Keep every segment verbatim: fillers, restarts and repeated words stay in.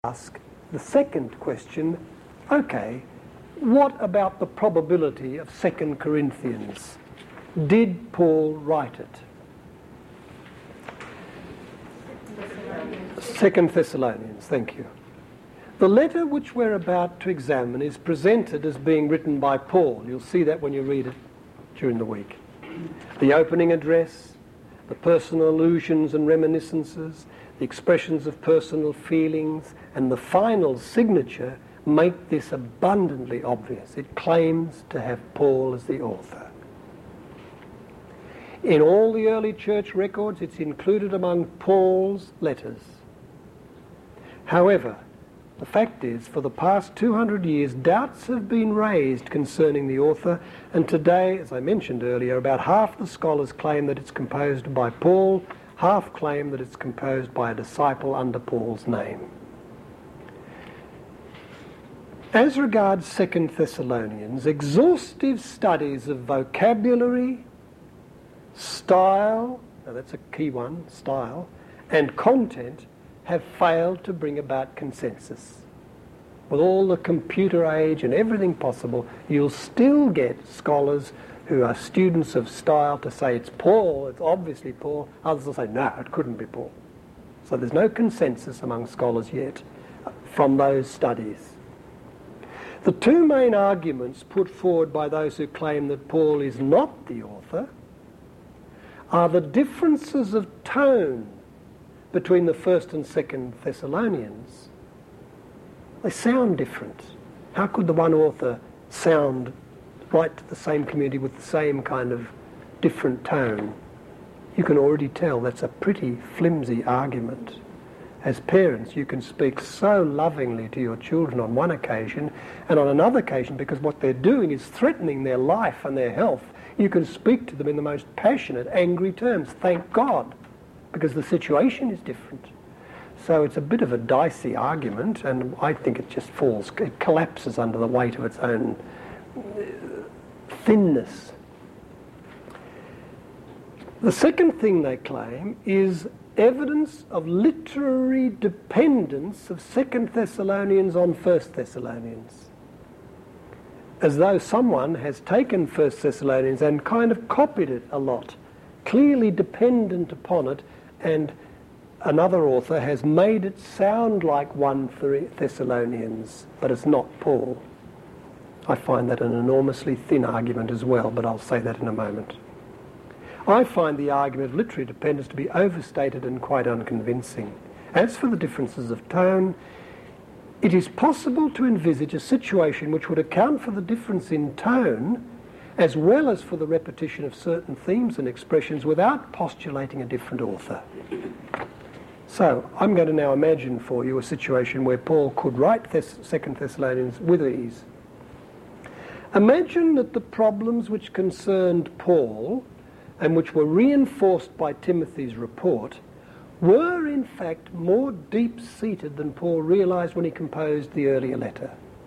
ask the second question, okay, what about the probability of Second Corinthians? Did Paul write it? Second Thessalonians, thank you. The letter which we're about to examine is presented as being written by Paul. You'll see that when you read it during the week. The opening address, the personal allusions and reminiscences, the expressions of personal feelings, and the final signature make this abundantly obvious. It claims to have Paul as the author. In all the early church records, it's included among Paul's letters. However, the fact is, for the past two hundred years, doubts have been raised concerning the author, and today, as I mentioned earlier, about half the scholars claim that it's composed by Paul, half claim that it's composed by a disciple under Paul's name. As regards Second Thessalonians, exhaustive studies of vocabulary, style, now that's a key one, style, and content have failed to bring about consensus. With all the computer age and everything possible, you'll still get scholars who are students of style to say it's Paul, it's obviously Paul. Others will say, no, it couldn't be Paul. So there's no consensus among scholars yet from those studies. The two main arguments put forward by those who claim that Paul is not the author are the differences of tone between the first and second Thessalonians. They sound different. How could the one author sound right to the same community with the same kind of different tone? You can already tell that's a pretty flimsy argument. As parents, you can speak so lovingly to your children on one occasion, and on another occasion, because what they're doing is threatening their life and their health, you can speak to them in the most passionate, angry terms. Thank God, because the situation is different. So it's a bit of a dicey argument, and I think it just falls, it collapses under the weight of its own thinness. The second thing they claim is evidence of literary dependence of Second Thessalonians on First Thessalonians, as though someone has taken First Thessalonians and kind of copied it a lot, clearly dependent upon it, and another author has made it sound like First Thessalonians, but it's not Paul. I find that an enormously thin argument as well, but I'll say that in a moment. I find the argument of literary dependence to be overstated and quite unconvincing. As for the differences of tone, it is possible to envisage a situation which would account for the difference in tone as well as for the repetition of certain themes and expressions without postulating a different author. So, I'm going to now imagine for you a situation where Paul could write Thess- Second Thessalonians with ease. Imagine that the problems which concerned Paul and which were reinforced by Timothy's report were in fact more deep-seated than Paul realised when he composed the earlier letter.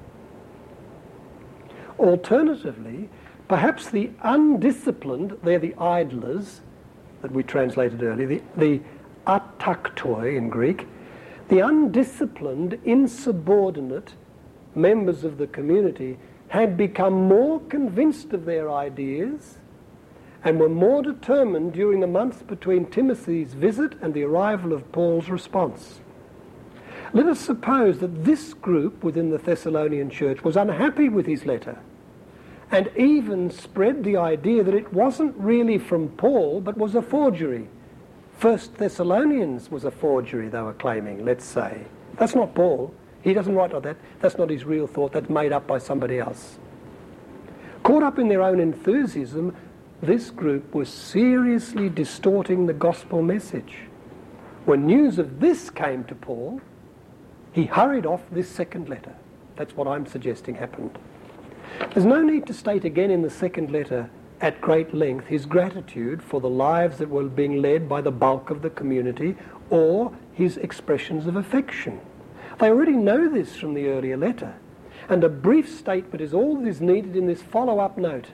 Alternatively, perhaps the undisciplined, they're the idlers that we translated earlier, the, the ataktoi in Greek, the undisciplined, insubordinate members of the community had become more convinced of their ideas and were more determined during the months between Timothy's visit and the arrival of Paul's response. Let us suppose that this group within the Thessalonian church was unhappy with his letter and even spread the idea that it wasn't really from Paul but was a forgery. First Thessalonians was a forgery, they were claiming, let's say. That's not Paul. He doesn't write like that. That's not his real thought. That's made up by somebody else. Caught up in their own enthusiasm, this group was seriously distorting the gospel message. When news of this came to Paul, he hurried off this second letter. That's what I'm suggesting happened. There's no need to state again in the second letter at great length his gratitude for the lives that were being led by the bulk of the community or his expressions of affection. They already know this from the earlier letter, and a brief statement is all that is needed in this follow-up note.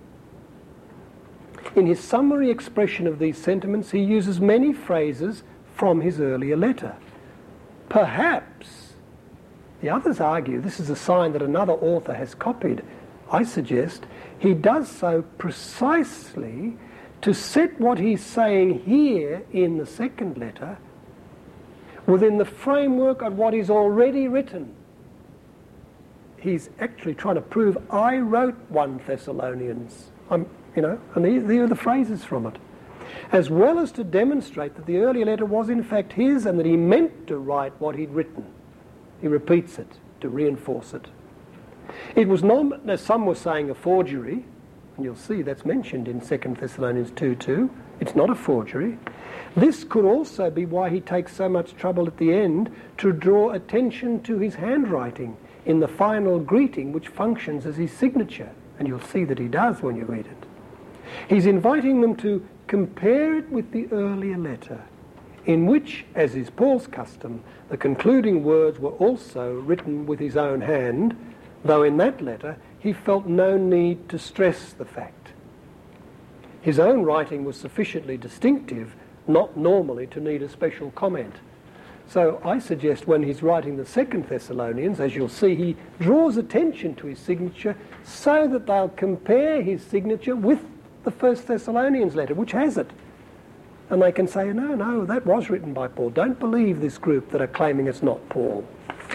In his summary expression of these sentiments, he uses many phrases from his earlier letter. Perhaps The others argue this is a sign that another author has copied. I suggest he does so precisely to set what he's saying here in the second letter within the framework of what is already written. He's actually trying to prove I wrote First Thessalonians. I'm, you know, and these are the phrases from it. As well as to demonstrate that the earlier letter was in fact his and that he meant to write what he'd written. He repeats it to reinforce it. It was not, as some were saying, a forgery, and you'll see that's mentioned in Second Thessalonians two two. It's not a forgery. This could also be why he takes so much trouble at the end to draw attention to his handwriting in the final greeting, which functions as his signature, and you'll see that he does when you read it. He's inviting them to compare it with the earlier letter, in which, as is Paul's custom, the concluding words were also written with his own hand, though in that letter he felt no need to stress the fact. His own writing was sufficiently distinctive not normally to need a special comment. So I suggest when he's writing the Second Thessalonians, as you'll see, he draws attention to his signature so that they'll compare his signature with the First Thessalonians letter, which has it. And they can say, no, no, that was written by Paul. Don't believe this group that are claiming it's not Paul.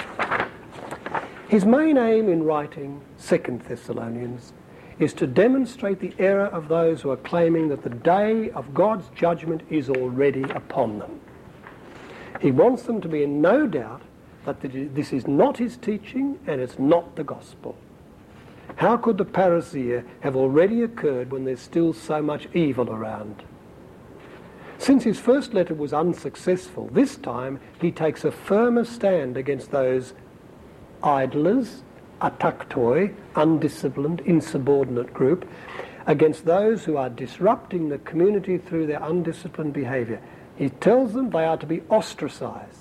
His main aim in writing Second Thessalonians is to demonstrate the error of those who are claiming that the day of God's judgment is already upon them. He wants them to be in no doubt that this is not his teaching and it's not the gospel. How could the parousia have already occurred when there's still so much evil around? Since his first letter was unsuccessful, this time he takes a firmer stand against those idlers, ataktoi, undisciplined, insubordinate group, against those who are disrupting the community through their undisciplined behaviour. He tells them they are to be ostracised.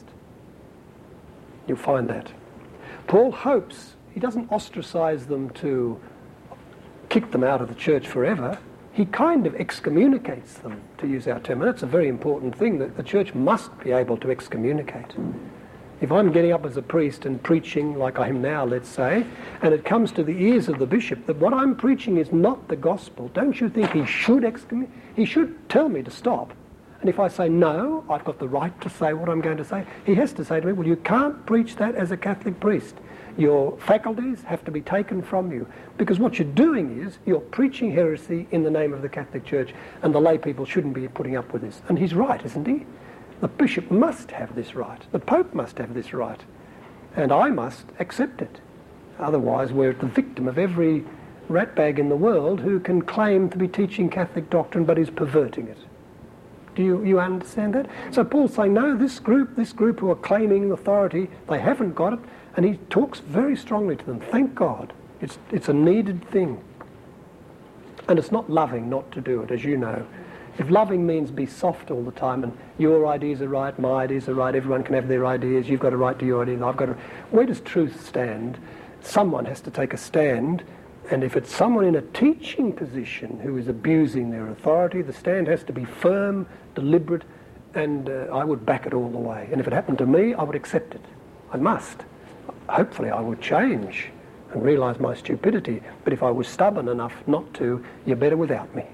You'll find that. Paul hopes he doesn't ostracise them to kick them out of the church forever. He kind of excommunicates them, to use our term. And that's a very important thing, that the church must be able to excommunicate. If I'm getting up as a priest and preaching like I am now, let's say, and it comes to the ears of the bishop that what I'm preaching is not the gospel, don't you think he should excommunicate? He should tell me to stop. And if I say no, I've got the right to say what I'm going to say. He has to say to me, well, you can't preach that as a Catholic priest. Your faculties have to be taken from you. Because what you're doing is you're preaching heresy in the name of the Catholic Church, and the lay people shouldn't be putting up with this. And he's right, isn't he? The bishop must have this right. The Pope must have this right. And I must accept it. Otherwise, we're the victim of every ratbag in the world who can claim to be teaching Catholic doctrine but is perverting it. Do you, you understand that? So Paul's saying, no, this group, this group who are claiming authority, they haven't got it. And he talks very strongly to them. Thank God. It's, it's a needed thing. And it's not loving not to do it, as you know. If loving means be soft all the time and your ideas are right, my ideas are right, everyone can have their ideas, you've got a right to your ideas, I've got a... Where does truth stand? Someone has to take a stand, and if it's someone in a teaching position who is abusing their authority, the stand has to be firm, deliberate, and uh, I would back it all the way. And if it happened to me, I would accept it. I must. Hopefully I would change and realise my stupidity, but if I was stubborn enough not to, you're better without me.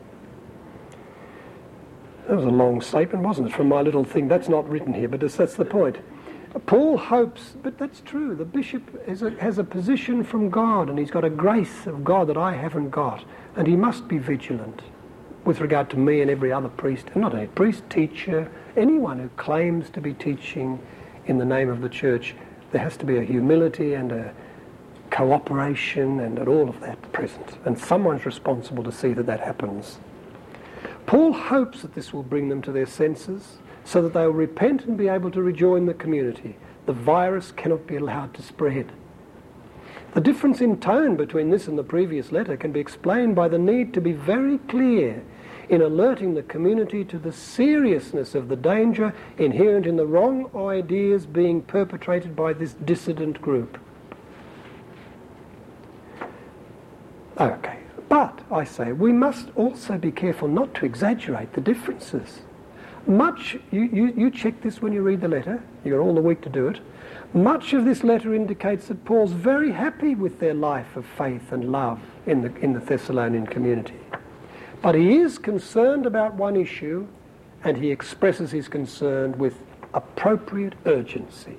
That was a long statement, wasn't it, from my little thing. That's not written here, but that's the point. Paul hopes, but that's true, the bishop has a, has a position from God, and he's got a grace of God that I haven't got, and he must be vigilant with regard to me and every other priest, and not only priest, teacher, anyone who claims to be teaching in the name of the church. There has to be a humility and a cooperation and all of that present, and someone's responsible to see that that happens. Paul hopes that this will bring them to their senses so that they will repent and be able to rejoin the community. The virus cannot be allowed to spread. The difference in tone between this and the previous letter can be explained by the need to be very clear in alerting the community to the seriousness of the danger inherent in the wrong ideas being perpetrated by this dissident group. Okay. But, I say, we must also be careful not to exaggerate the differences. Much, you, you, you check this when you read the letter, you've got all the week to do it. Much of this letter indicates that Paul's very happy with their life of faith and love in the, in the Thessalonian community. But he is concerned about one issue, and he expresses his concern with appropriate urgency.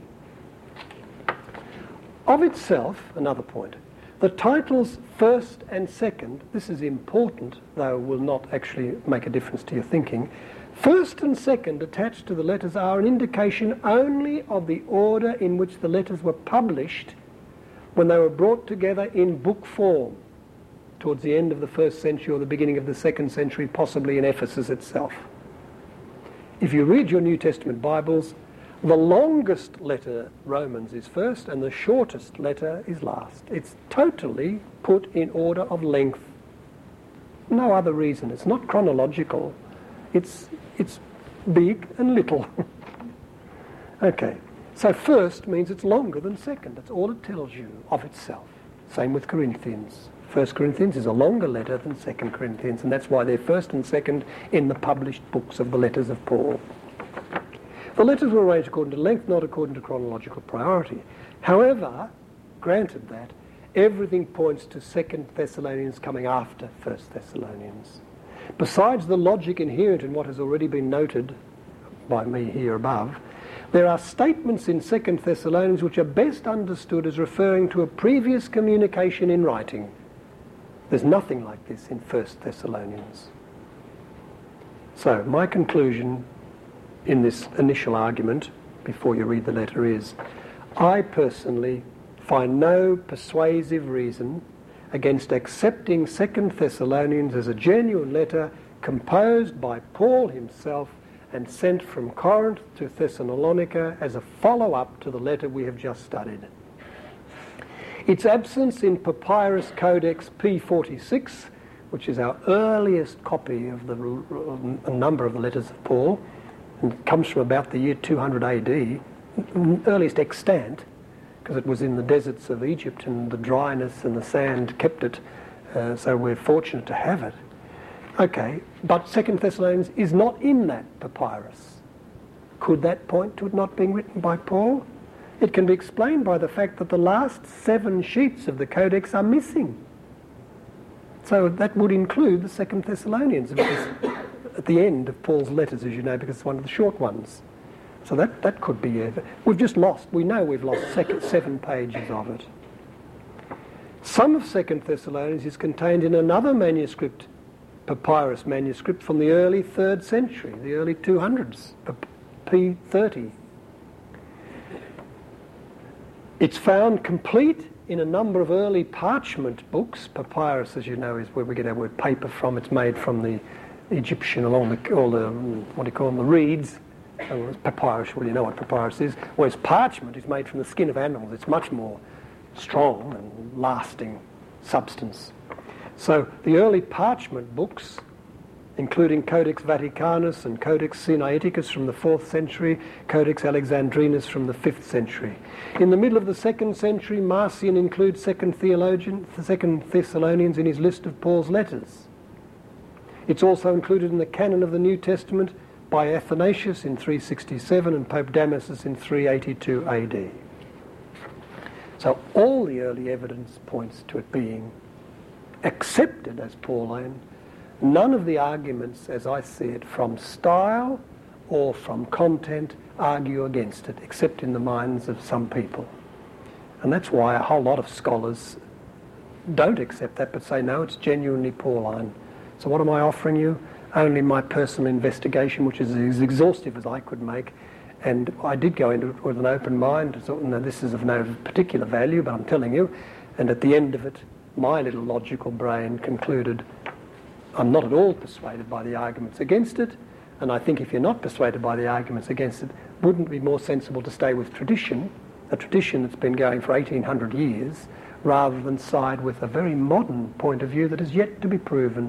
Of itself, another point, the titles first and second, this is important, though will not actually make a difference to your thinking. First and second attached to the letters are an indication only of the order in which the letters were published when they were brought together in book form towards the end of the first century or the beginning of the second century, possibly in Ephesus itself. If you read your New Testament Bibles, the longest letter, Romans, is first and the shortest letter is last. It's totally put in order of length. No other reason. It's not chronological. It's, it's big and little. Okay, so first means it's longer than second. That's all it tells you of itself. Same with Corinthians. First Corinthians is a longer letter than Second Corinthians, and that's why they're first and second in the published books of the letters of Paul. The letters were arranged according to length, not according to chronological priority. However, granted that, everything points to Second Thessalonians coming after First Thessalonians. Besides the logic inherent in what has already been noted by me here above, there are statements in Second Thessalonians which are best understood as referring to a previous communication in writing. There's nothing like this in First Thessalonians. So, my conclusion in this initial argument, before you read the letter, is I personally find no persuasive reason against accepting Second Thessalonians as a genuine letter composed by Paul himself and sent from Corinth to Thessalonica as a follow-up to the letter we have just studied. Its absence in Papyrus Codex P forty-six, which is our earliest copy of the a number of the letters of Paul, and comes from about the year two hundred A D, earliest extant, because it was in the deserts of Egypt and the dryness and the sand kept it, uh, so we're fortunate to have it. Okay, but Second Thessalonians is not in that papyrus. Could that point to it not being written by Paul? It can be explained by the fact that the last seven sheets of the Codex are missing. So that would include the Second Thessalonians, which is at the end of Paul's letters, as you know, because it's one of the short ones. So that, that could be it. We've just lost, we know we've lost second, seven pages of it. Some of Second Thessalonians is contained in another manuscript, papyrus manuscript from the early third century, the early two hundreds, P thirty. It's found complete in a number of early parchment books. Papyrus, as you know, is where we get our word paper from. It's made from the Egyptian, along the, all the, what do you call them, the reeds. Oh, papyrus, well, you know what papyrus is. Whereas parchment is made from the skin of animals. It's much more strong and lasting substance. So the early parchment books, including Codex Vaticanus and Codex Sinaiticus from the fourth century, Codex Alexandrinus from the fifth century. In the middle of the second century, Marcion includes Second Theologian, Second Thessalonians in his list of Paul's letters. It's also included in the canon of the New Testament by Athanasius in three sixty-seven and Pope Damasus in three eighty-two A D. So all the early evidence points to it being accepted as Pauline. None of the arguments, as I see it, from style or from content argue against it, except in the minds of some people. And that's why a whole lot of scholars don't accept that, but say, no, it's genuinely Pauline. So what am I offering you? Only my personal investigation, which is as exhaustive as I could make. And I did go into it with an open mind. So, no, this is of no particular value, but I'm telling you. And at the end of it, my little logical brain concluded, I'm not at all persuaded by the arguments against it, and I think if you're not persuaded by the arguments against it, wouldn't it be more sensible to stay with tradition, a tradition that's been going for eighteen hundred years, rather than side with a very modern point of view that is yet to be proven.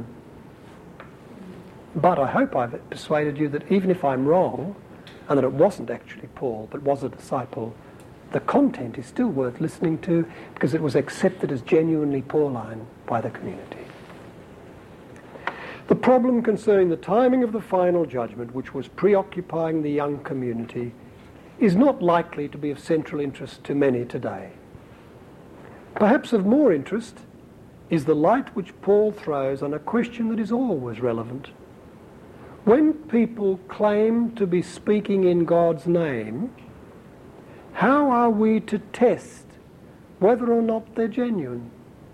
But I hope I've persuaded you that even if I'm wrong, and that it wasn't actually Paul, but was a disciple, the content is still worth listening to because it was accepted as genuinely Pauline by the community. The problem concerning the timing of the final judgment, which was preoccupying the young community, is not likely to be of central interest to many today. Perhaps of more interest is the light which Paul throws on a question that is always relevant. When people claim to be speaking in God's name, how are we to test whether or not they're genuine?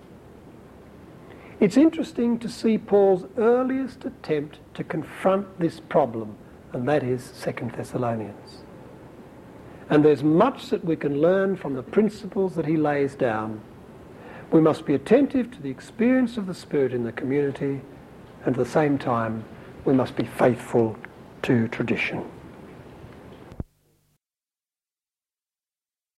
It's interesting to see Paul's earliest attempt to confront this problem, and that is Second Thessalonians. And there's much that we can learn from the principles that he lays down. We must be attentive to the experience of the Spirit in the community, and at the same time we must be faithful to tradition.